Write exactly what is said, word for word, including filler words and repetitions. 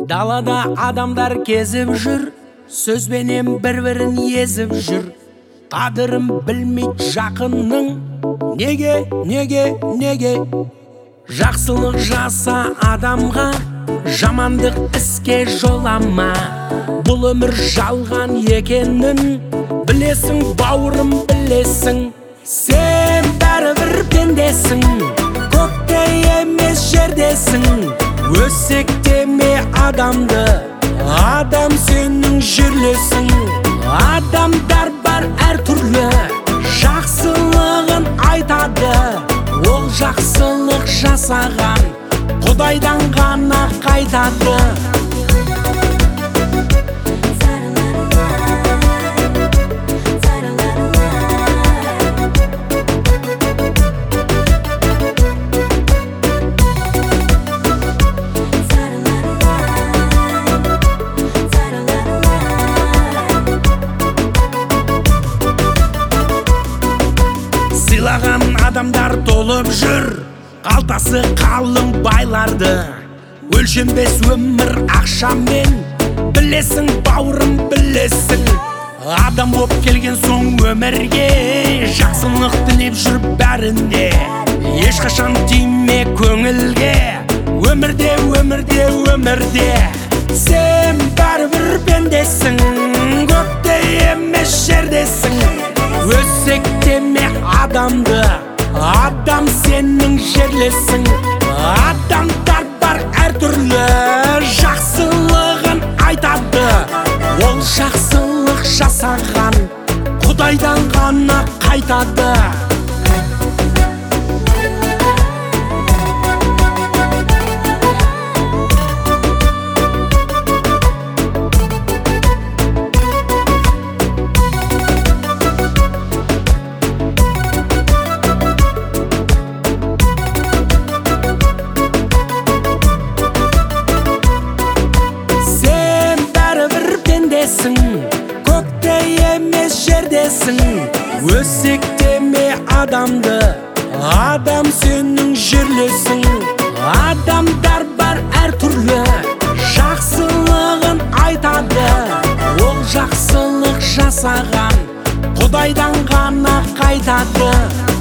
Далада адамдар кезіп жүр, сөзбенен бір-бірін езіп жүр. Қадырын білмейд жақынның, неге, неге, неге? Жақсылық жаса адамға, жамандық іске жолама. Бұл өмір жалған екенін білесің, бауырым, білесің. Сен бәрібір пендесің, көкте емес жердесің. Өсектеме адамды, адам сенің жерлесің. Адамдар бар әр түрлі, жақсылығын айтады. Ол жақсылық жасаған Құдайдан ғана қайтады. Сыйлаған адамдар толып жүр, қалтасы қалың байларды. Өлшенбес өмір ақшамен, білесің, бауырым, білесің. Адам боп келген соң өмірге, жақсылық тілеп жүр бәрінде. Ешқашан тиме көңілге, өмірде, өмірде, өмірде. Сен бәрібір пендесің, көкте емес жердесің. Өсектеме адамды, адам сенің жерлесің. Адамдар бар әр түрлі, жақсылығын айтады. Ол жақсылық жасаған Құдайдан ғана қайтады. Көкте емес жердесің. Өсектеме адамды, адам сенің жерлесің. Адамдар бар әр түрлі, жақсылығын айтады. Ол жақсылық жасаған Құдайдан ғана қайтады.